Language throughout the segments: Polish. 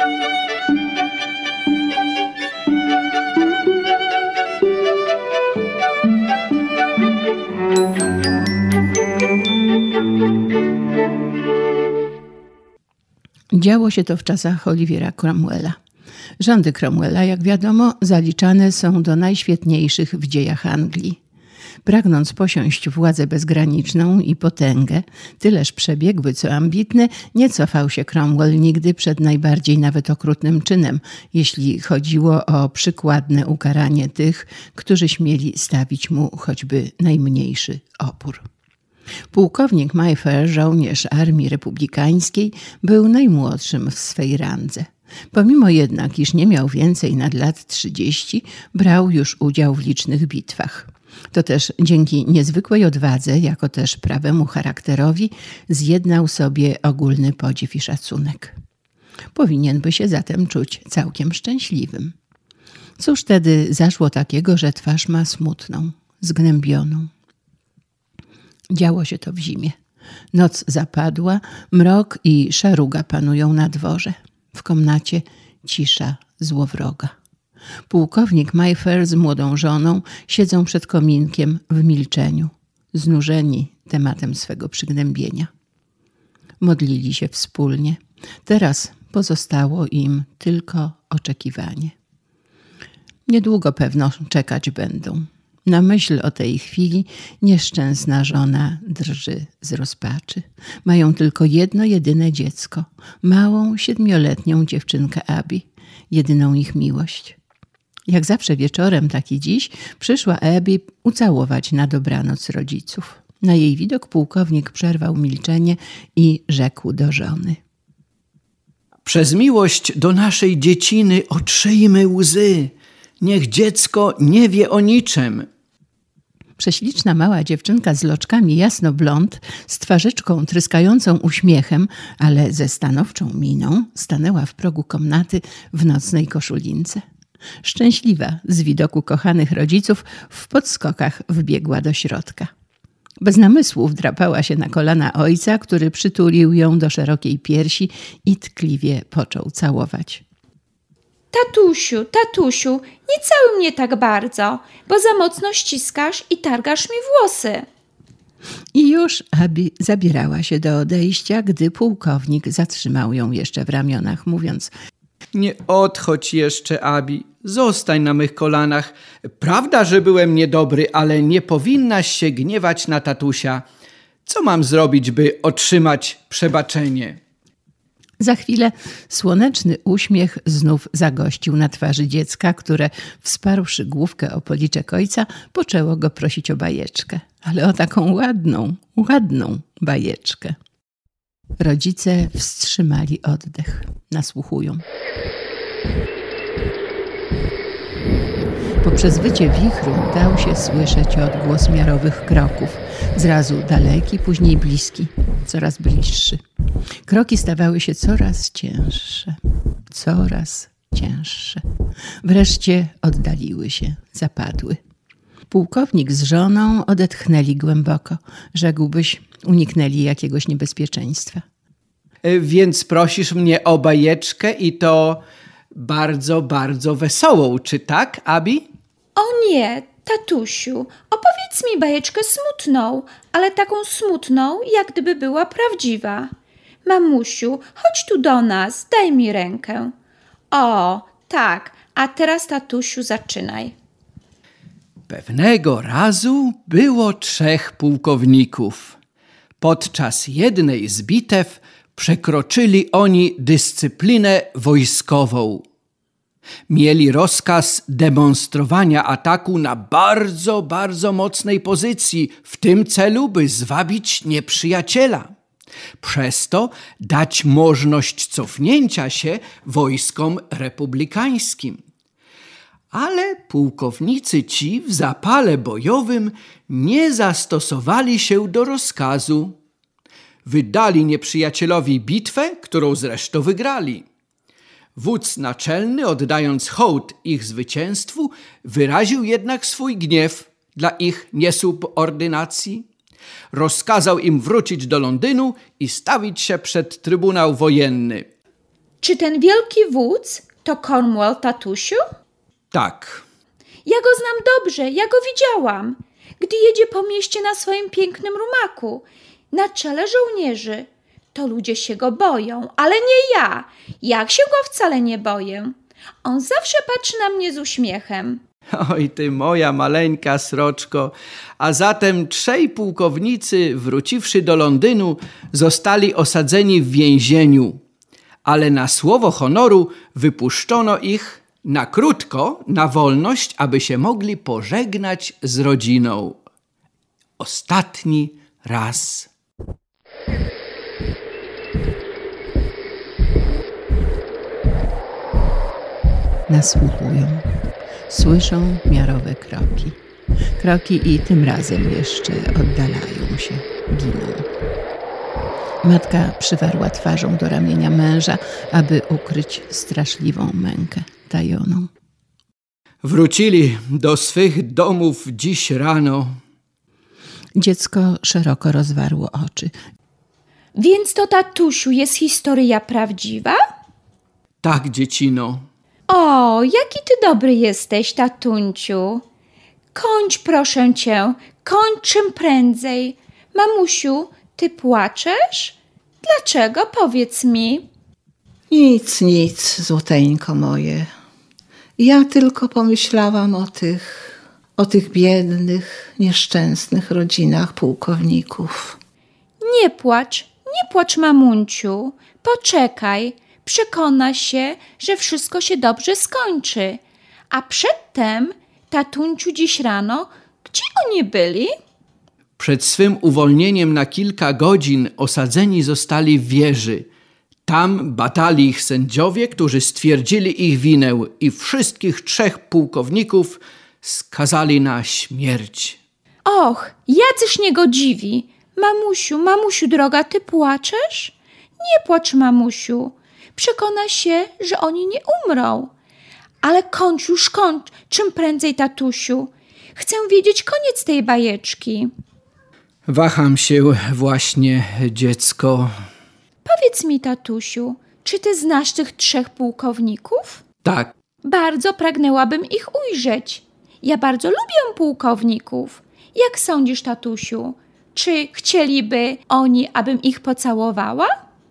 Działo się to w czasach Olivera Cromwella. Rządy Cromwella, jak wiadomo, zaliczane są do najświetniejszych w dziejach Anglii. Pragnąc posiąść władzę bezgraniczną i potęgę, tyleż przebiegły co ambitny, nie cofał się Cromwell nigdy przed najbardziej nawet okrutnym czynem, jeśli chodziło o przykładne ukaranie tych, którzy śmieli stawić mu choćby najmniejszy opór. Pułkownik Mayfair, żołnierz armii republikańskiej, był najmłodszym w swej randze. Pomimo jednak, iż nie miał więcej nad lat 30, brał już udział w licznych bitwach. To też dzięki niezwykłej odwadze, jako też prawemu charakterowi, zjednał sobie ogólny podziw i szacunek. Powinien by się zatem czuć całkiem szczęśliwym. Cóż wtedy zaszło takiego, że twarz ma smutną, zgnębioną? Działo się to w zimie. Noc zapadła, mrok i szaruga panują na dworze. W komnacie cisza złowroga. Pułkownik Mayfair z młodą żoną siedzą przed kominkiem w milczeniu, znużeni tematem swego przygnębienia. Modlili się wspólnie. Teraz pozostało im tylko oczekiwanie. Niedługo pewno czekać będą. Na myśl o tej chwili nieszczęsna żona drży z rozpaczy. Mają tylko jedno jedyne dziecko, małą 7-letnią dziewczynkę Abby, jedyną ich miłość. Jak zawsze wieczorem, tak i dziś, przyszła Abby ucałować na dobranoc rodziców. Na jej widok pułkownik przerwał milczenie i rzekł do żony: Przez miłość do naszej dzieciny otrzyjmy łzy. Niech dziecko nie wie o niczym. Prześliczna mała dziewczynka z loczkami jasnoblond, z twarzyczką tryskającą uśmiechem, ale ze stanowczą miną, stanęła w progu komnaty w nocnej koszulince. Szczęśliwa z widoku kochanych rodziców, w podskokach wbiegła do środka. Bez namysłów drapała się na kolana ojca, który przytulił ją do szerokiej piersi i tkliwie począł całować. Tatusiu, nie całuj mnie tak bardzo, bo za mocno ściskasz i targasz mi włosy. I już Abby zabierała się do odejścia, gdy pułkownik zatrzymał ją jeszcze w ramionach, mówiąc: Nie odchodź jeszcze, Abby. Zostań na mych kolanach. Prawda, że byłem niedobry, ale nie powinnaś się gniewać na tatusia. Co mam zrobić, by otrzymać przebaczenie? Za chwilę słoneczny uśmiech znów zagościł na twarzy dziecka, które, wsparłszy główkę o policzek ojca, poczęło go prosić o bajeczkę. Ale o taką ładną bajeczkę. Rodzice wstrzymali oddech. Nasłuchują. Poprzez wycie wichru dał się słyszeć odgłos miarowych kroków. Zrazu daleki, później bliski, coraz bliższy. Kroki stawały się coraz cięższe. Wreszcie oddaliły się, zapadły. Pułkownik z żoną odetchnęli głęboko. Rzekłbyś, uniknęli jakiegoś niebezpieczeństwa. Więc prosisz mnie o bajeczkę i to bardzo, bardzo wesołą, czy tak, Abby? O nie, tatusiu, opowiedz mi bajeczkę smutną, ale taką smutną, jak gdyby była prawdziwa. Mamusiu, chodź tu do nas, daj mi rękę. O, tak, a teraz tatusiu zaczynaj. Pewnego razu było 3 pułkowników. Podczas jednej z bitew przekroczyli oni dyscyplinę wojskową. Mieli rozkaz demonstrowania ataku na bardzo, bardzo mocnej pozycji w tym celu, by zwabić nieprzyjaciela. Przez to dać możliwość cofnięcia się wojskom republikańskim. Ale pułkownicy ci w zapale bojowym nie zastosowali się do rozkazu. Wydali nieprzyjacielowi bitwę, którą zresztą wygrali. Wódz naczelny, oddając hołd ich zwycięstwu, wyraził jednak swój gniew dla ich niesubordynacji. Rozkazał im wrócić do Londynu i stawić się przed Trybunał Wojenny. Czy ten wielki wódz to Cornwall, tatusiu? Tak. Ja go znam dobrze, ja go widziałam, gdy jedzie po mieście na swoim pięknym rumaku, na czele żołnierzy. To ludzie się go boją, ale nie ja. Ja się go wcale nie boję. On zawsze patrzy na mnie z uśmiechem. Oj, ty moja maleńka sroczko. A zatem 3 pułkownicy, wróciwszy do Londynu, zostali osadzeni w więzieniu. Ale na słowo honoru wypuszczono ich na krótko, na wolność, aby się mogli pożegnać z rodziną. Ostatni raz. Nasłuchują. Słyszą miarowe kroki. Kroki i tym razem jeszcze oddalają się, giną. Matka przywarła twarzą do ramienia męża, aby ukryć straszliwą mękę tajoną. Wrócili do swych domów dziś rano. Dziecko szeroko rozwarło oczy. Więc to, tatusiu, jest historia prawdziwa? Tak, dziecino. O, jaki ty dobry jesteś, tatunciu. Kończ, proszę cię, kończ czym prędzej. Mamusiu, ty płaczesz? Dlaczego? Powiedz mi. Nic, złoteńko moje. Ja tylko pomyślałam o tych biednych, nieszczęsnych rodzinach pułkowników. Nie płacz, mamunciu. Poczekaj, przekona się, że wszystko się dobrze skończy. A przedtem, tatunciu, dziś rano, gdzie oni byli? Przed swym uwolnieniem na kilka godzin osadzeni zostali w wieży. Tam batali ich sędziowie, którzy stwierdzili ich winę i wszystkich 3 pułkowników skazali na śmierć. Och, jacyż niegodziwi. Mamusiu droga, ty płaczesz? Nie płacz, mamusiu. Przekona się, że oni nie umrą. Ale kończ, czym prędzej, tatusiu. Chcę wiedzieć koniec tej bajeczki. Waham się właśnie, dziecko. Powiedz mi, tatusiu, czy ty znasz tych 3 pułkowników? Tak, Bardzo pragnęłabym ich ujrzeć. Ja bardzo lubię pułkowników. Jak sądzisz, tatusiu? Czy chcieliby oni, abym ich pocałowała?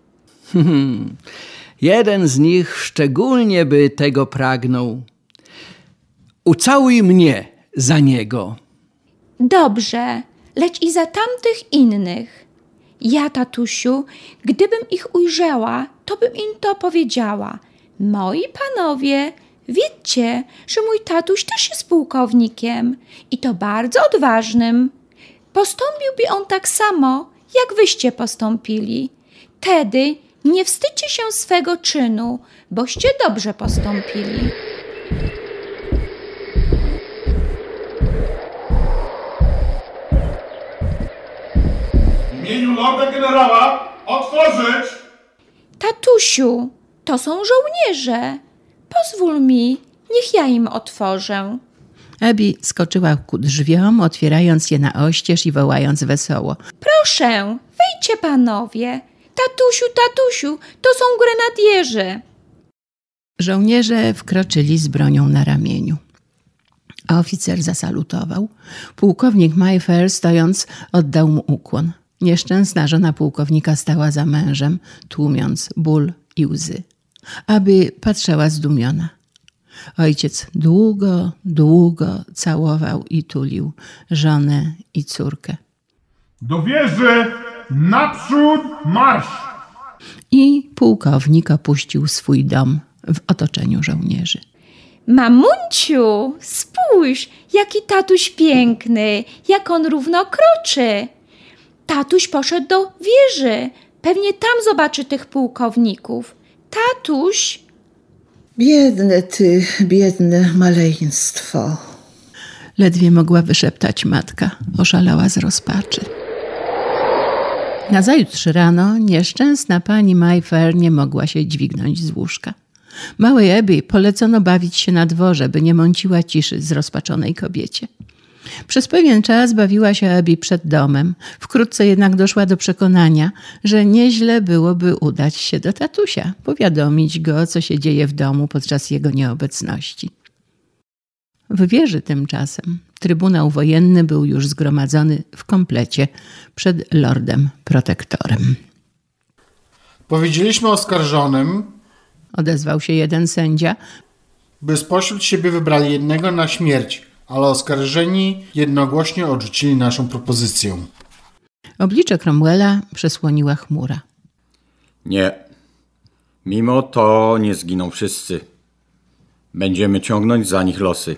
jeden z nich szczególnie by tego pragnął. Ucałuj mnie za niego. Dobrze, lecz i za tamtych innych. Ja, tatusiu, gdybym ich ujrzała, to bym im to powiedziała. Moi panowie, wiedzcie, że mój tatuś też jest pułkownikiem i to bardzo odważnym. Postąpiłby on tak samo, jak wyście postąpili. Tedy nie wstydźcie się swego czynu, boście dobrze postąpili. W imieniu lorda generała otworzyć! Tatusiu, to są żołnierze. Pozwól mi, niech ja im otworzę. Abby skoczyła ku drzwiom, otwierając je na oścież i wołając wesoło. Proszę, wejdźcie panowie. Tatusiu, to są grenadierzy. Żołnierze wkroczyli z bronią na ramieniu. A oficer zasalutował. Pułkownik Mayfair, stojąc, oddał mu ukłon. Nieszczęsna żona pułkownika stała za mężem, tłumiąc ból i łzy. Abby patrzała zdumiona. Ojciec długo całował i tulił żonę i córkę. Do wieży! Naprzód marsz! I pułkownik opuścił swój dom w otoczeniu żołnierzy. Mamunciu, spójrz, jaki tatuś piękny, jak on równo kroczy. Tatuś poszedł do wieży. Pewnie tam zobaczy tych pułkowników. Tatuś... Biedne maleństwo. Ledwie mogła wyszeptać matka. Oszalała z rozpaczy. Nazajutrz rano nieszczęsna pani Mayfair nie mogła się dźwignąć z łóżka. Małej Abby polecono bawić się na dworze, by nie mąciła ciszy zrozpaczonej kobiecie. Przez pewien czas bawiła się Abby przed domem. Wkrótce jednak doszła do przekonania, że nieźle byłoby udać się do tatusia, powiadomić go, co się dzieje w domu podczas jego nieobecności. W wieży tymczasem Trybunał Wojenny był już zgromadzony w komplecie przed lordem protektorem. Powiedzieliśmy oskarżonym, Odezwał się jeden sędzia, by spośród siebie wybrali jednego na śmierć, ale oskarżeni jednogłośnie odrzucili naszą propozycję. Oblicze Cromwella przesłoniła chmura. Nie. Mimo to nie zginą wszyscy. Będziemy ciągnąć za nich losy.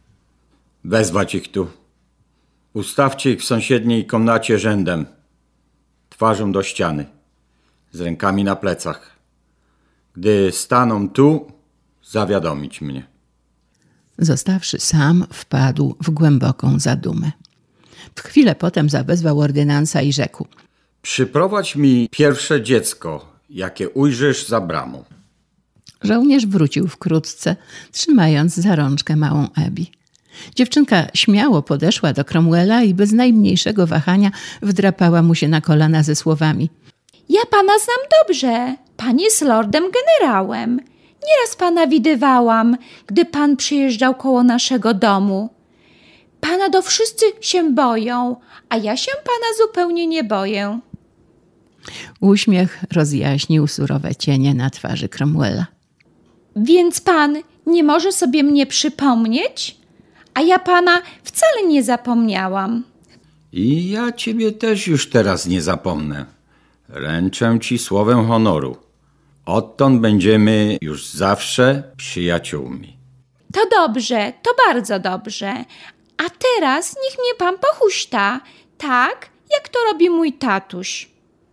Wezwać ich tu. Ustawcie ich w sąsiedniej komnacie rzędem. Twarzą do ściany. Z rękami na plecach. Gdy staną tu, zawiadomić mnie. Zostawszy sam, wpadł w głęboką zadumę. W chwilę potem zawezwał ordynansa i rzekł: Przyprowadź mi pierwsze dziecko, jakie ujrzysz za bramą. Żołnierz wrócił wkrótce, trzymając za rączkę małą Abby. Dziewczynka śmiało podeszła do Cromwella i bez najmniejszego wahania wdrapała mu się na kolana ze słowami: Ja pana znam dobrze. Pan jest lordem generałem. Nieraz pana widywałam, gdy pan przyjeżdżał koło naszego domu. Pana do wszyscy się boją, a ja się pana zupełnie nie boję. Uśmiech rozjaśnił surowe cienie na twarzy Cromwella. Więc pan nie może sobie mnie przypomnieć? A ja pana wcale nie zapomniałam. I ja ciebie też już teraz nie zapomnę. Ręczę ci słowem honoru. Odtąd będziemy już zawsze przyjaciółmi. To dobrze, to bardzo dobrze. A teraz niech mnie pan pochuśta, tak jak to robi mój tatuś.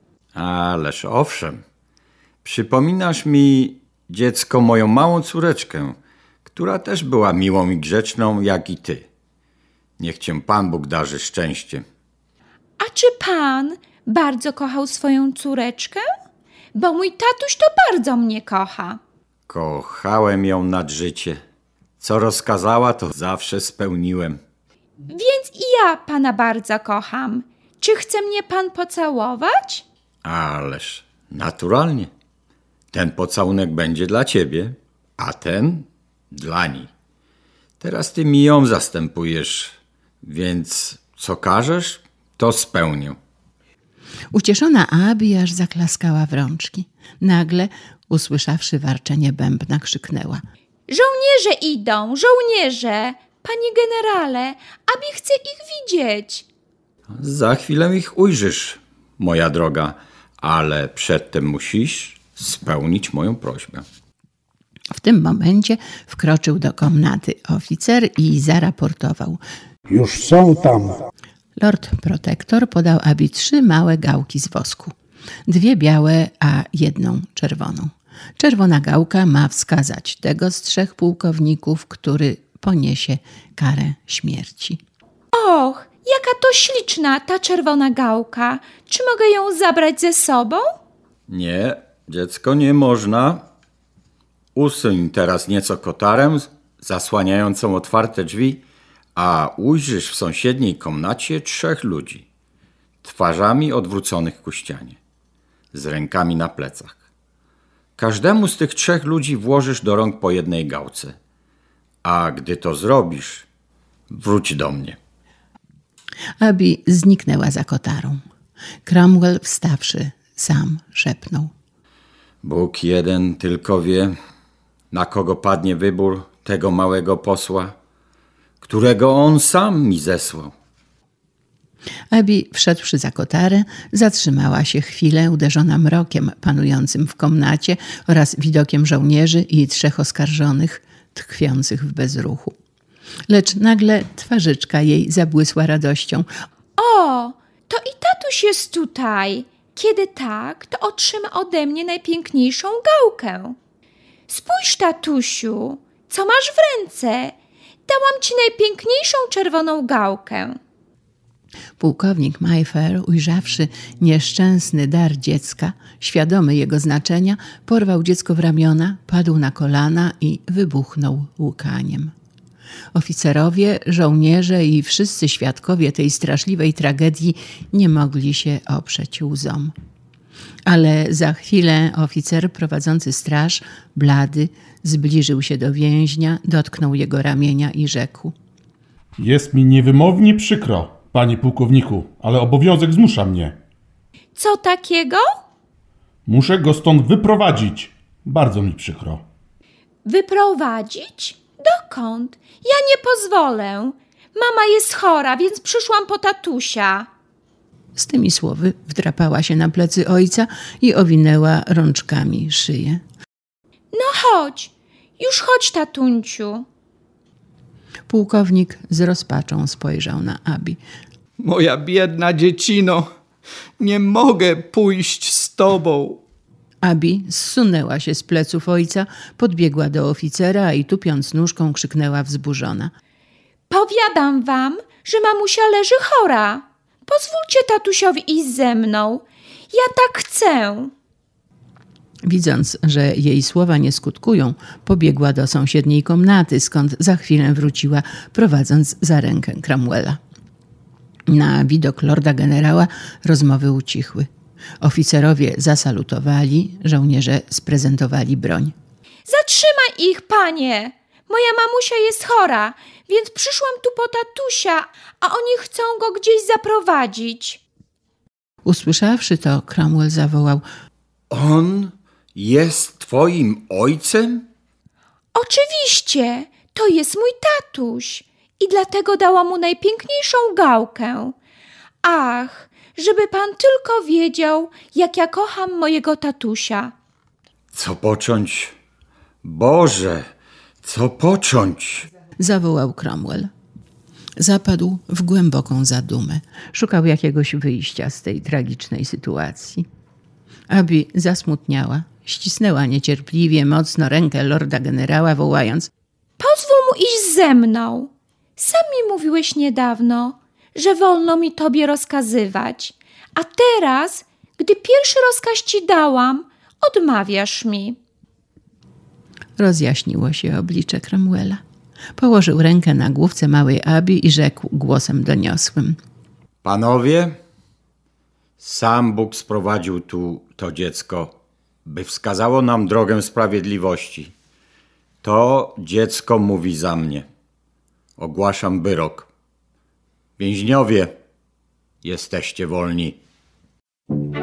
Ależ owszem. Przypominasz mi, dziecko, moją małą córeczkę, która też była miłą i grzeczną jak i ty. Niech cię Pan Bóg darzy szczęściem. A czy pan bardzo kochał swoją córeczkę? Bo mój tatuś to bardzo mnie kocha. Kochałem ją nad życie. Co rozkazała, to zawsze spełniłem. Więc i ja pana bardzo kocham. Czy chce mnie pan pocałować? Ależ naturalnie. Ten pocałunek będzie dla ciebie, a ten dla niej. Teraz ty mi ją zastępujesz, więc co każesz, to spełnię. Ucieszona Abby aż zaklaskała w rączki. Nagle, usłyszawszy warczenie bębna, krzyknęła: Żołnierze idą, żołnierze! Panie generale, Abby chce ich widzieć. Za chwilę ich ujrzysz, moja droga, ale przedtem musisz spełnić moją prośbę. W tym momencie wkroczył do komnaty oficer i zaraportował: Już są tam. Lord protektor podał Abby 3 małe gałki z wosku. 2 białe, a 1 czerwoną. Czerwona gałka ma wskazać tego z 3 pułkowników, który poniesie karę śmierci. Och, jaka to śliczna ta czerwona gałka. Czy mogę ją zabrać ze sobą? Nie, dziecko, nie można. Usuń teraz nieco kotarę zasłaniającą otwarte drzwi, a ujrzysz w sąsiedniej komnacie 3 ludzi, twarzami odwróconych ku ścianie, z rękami na plecach. Każdemu z tych 3 ludzi włożysz do rąk po 1 gałce, a gdy to zrobisz, wróć do mnie. Abby zniknęła za kotarą. Cromwell, wstawszy, sam szepnął: Bóg jeden tylko wie, na kogo padnie wybór tego małego posła, którego on sam mi zesłał. Abby, wszedłszy za kotarę, zatrzymała się chwilę uderzona mrokiem panującym w komnacie oraz widokiem żołnierzy i 3 oskarżonych tkwiących w bezruchu. Lecz nagle twarzyczka jej zabłysła radością. O, to i tatuś jest tutaj. Kiedy tak, to otrzyma ode mnie najpiękniejszą gałkę. Spójrz, tatusiu, co masz w ręce? Dałam ci najpiękniejszą czerwoną gałkę. Pułkownik Mayfair, ujrzawszy nieszczęsny dar dziecka, świadomy jego znaczenia, porwał dziecko w ramiona, padł na kolana i wybuchnął łkaniem. Oficerowie, żołnierze i wszyscy świadkowie tej straszliwej tragedii nie mogli się oprzeć łzom. Ale za chwilę oficer prowadzący straż, blady, zbliżył się do więźnia, dotknął jego ramienia i rzekł: Jest mi niewymownie przykro, panie pułkowniku, ale obowiązek zmusza mnie. Co takiego? Muszę go stąd wyprowadzić. Bardzo mi przykro. Wyprowadzić? Dokąd? Ja nie pozwolę. Mama jest chora, więc przyszłam po tatusia. Z tymi słowy wdrapała się na plecy ojca i owinęła rączkami szyję. No chodź, już chodź, tatunciu. Pułkownik z rozpaczą spojrzał na Abi. Moja biedna dziecino, nie mogę pójść z tobą. Abi zsunęła się z pleców ojca, podbiegła do oficera i tupiąc nóżką krzyknęła wzburzona: Powiadam wam, że mamusia leży chora. Pozwólcie tatusiowi iść ze mną. Ja tak chcę. Widząc, że jej słowa nie skutkują, pobiegła do sąsiedniej komnaty, skąd za chwilę wróciła, prowadząc za rękę Cromwella. Na widok lorda generała rozmowy ucichły. Oficerowie zasalutowali, żołnierze sprezentowali broń. Zatrzymaj ich, panie! Moja mamusia jest chora, więc przyszłam tu po tatusia, a oni chcą go gdzieś zaprowadzić. Usłyszawszy to, Cromwell zawołał: On jest twoim ojcem? Oczywiście, to jest mój tatuś i dlatego dałam mu najpiękniejszą gałkę. Ach, żeby pan tylko wiedział, jak ja kocham mojego tatusia. Co począć? Boże, co począć? Zawołał Cromwell. Zapadł w głęboką zadumę. Szukał jakiegoś wyjścia z tej tragicznej sytuacji. Abi zasmutniała. Ścisnęła niecierpliwie, mocno rękę lorda generała, wołając: Pozwól mu iść ze mną. Sam mi mówiłeś niedawno, że wolno mi tobie rozkazywać. A teraz, gdy pierwszy rozkaz ci dałam, odmawiasz mi. Rozjaśniło się oblicze Cromwella. Położył rękę na główce małej Abi i rzekł głosem doniosłym: Panowie, sam Bóg sprowadził tu to dziecko, by wskazało nam drogę sprawiedliwości. To dziecko mówi za mnie. Ogłaszam wyrok. Więźniowie, jesteście wolni.